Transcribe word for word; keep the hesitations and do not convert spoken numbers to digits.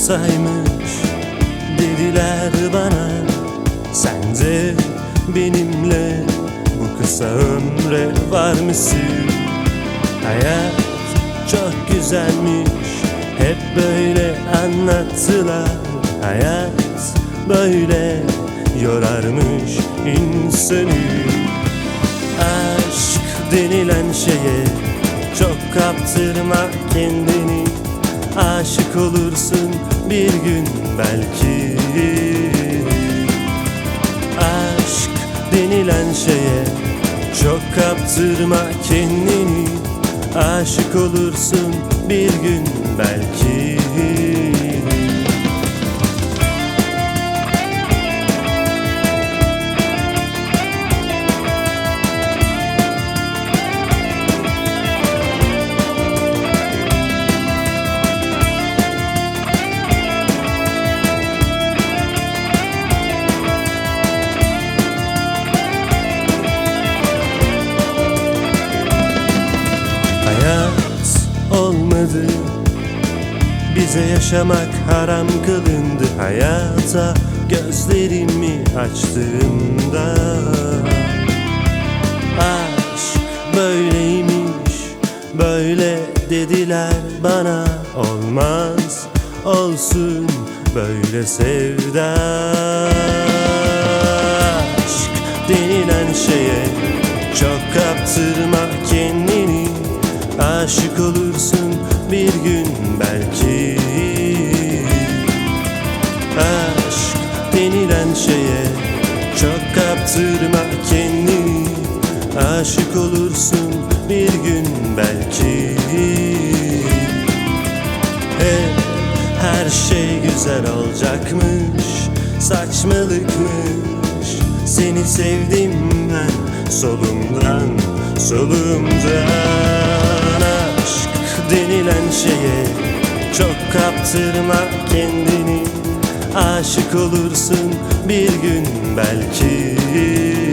kısaymış dediler bana. Sence benimle bu kısa ömre var mısın? Hayat çok güzelmiş, hep böyle anlattılar. Hayat böyle yorarmış insanı. Aşk denilen şeye çok kaptırma kendini. Aşık olursun bir gün belki. Aşk denilen şeye çok kaptırma kendini. Aşık olursun bir gün belki. Hayat olmadı, bize yaşamak haram kılındı. Hayata gözlerimi açtığımda aşk böyleymiş, böyle dediler bana. Olmaz olsun böyle sevda. Aşk denilen şeye çok kaptırma kendini. Aşık olursun bir gün belki. Aşk denilen şeye çok kaptırma kendini. Aşık olursun bir gün belki. Hep her şey güzel olacakmış, saçmalıkmış. Seni sevdim ben solumdan solumdan. Denilen şeye çok kaptırma kendini. Aşık olursun bir gün belki.